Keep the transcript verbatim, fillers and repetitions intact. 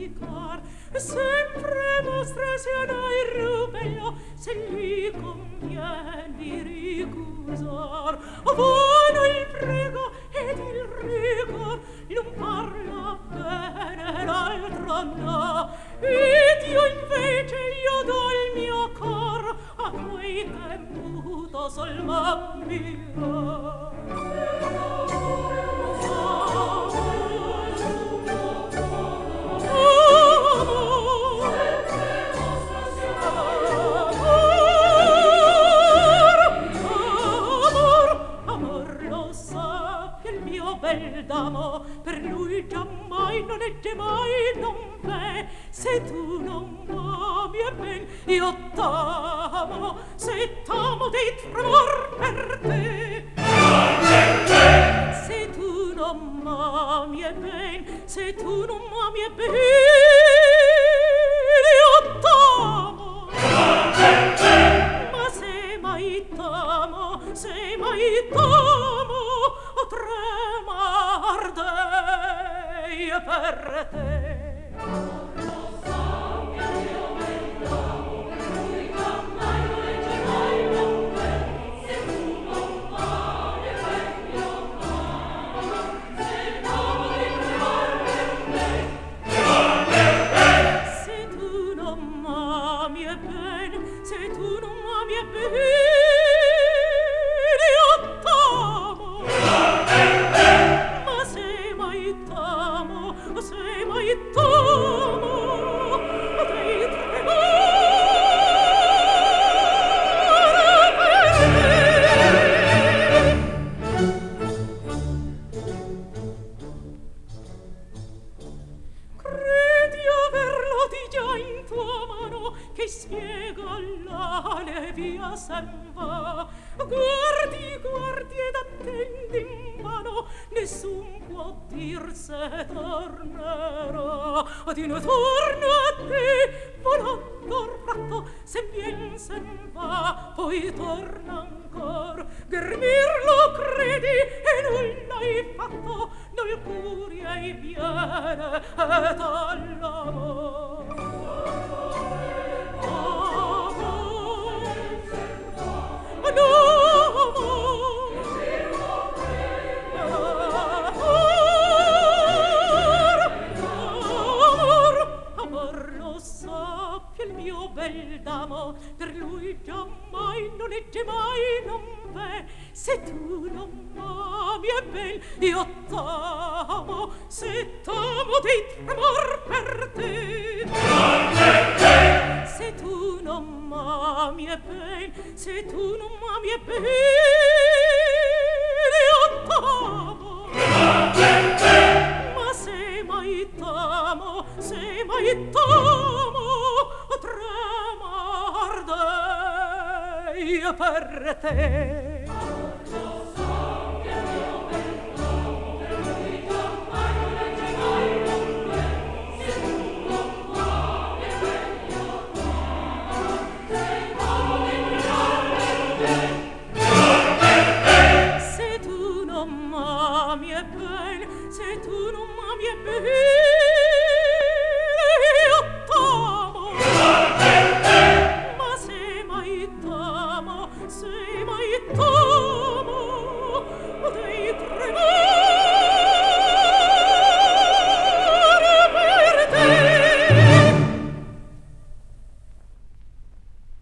supplicar, sempre mostra siano il rubello, se gli convien di ricusar. Vano il prego ed il rigor, l'un parla bene, l'altro no, ed io invece io do il mio cor a quei che muto sol m'ammira. Bel damo, per lui giammai non egge mai non v'è. Se tu non m'ami e ben, io t'amo. Se t'amo dei tremor per te. Se tu non m'ami e ben, se tu non m'ami e ben, io t'amo. Ma se mai t'amo, se mai t'amo, tremar dei per te. Se tu non m'ami e ben, se tu non m'ami e ben, guardi, guardi ed attendi in vano, nessun può dir se tornerà. Ad in torno a te, volando ratto, se vien sen va, poi torna ancor. Ghermir lo credi e nulla hai fatto, nol curi ei viene et all'amor. Il mio bel damo, per lui giammai non egge mai non v'è. Se tu non m'ami e ben, io t'amo. Se t'amo dei tremor per te. Se tu non m'ami e ben, se tu non m'ami e ben, io t'amo. Ma se mai t'amo, se mai t'amo, tremar dei per te.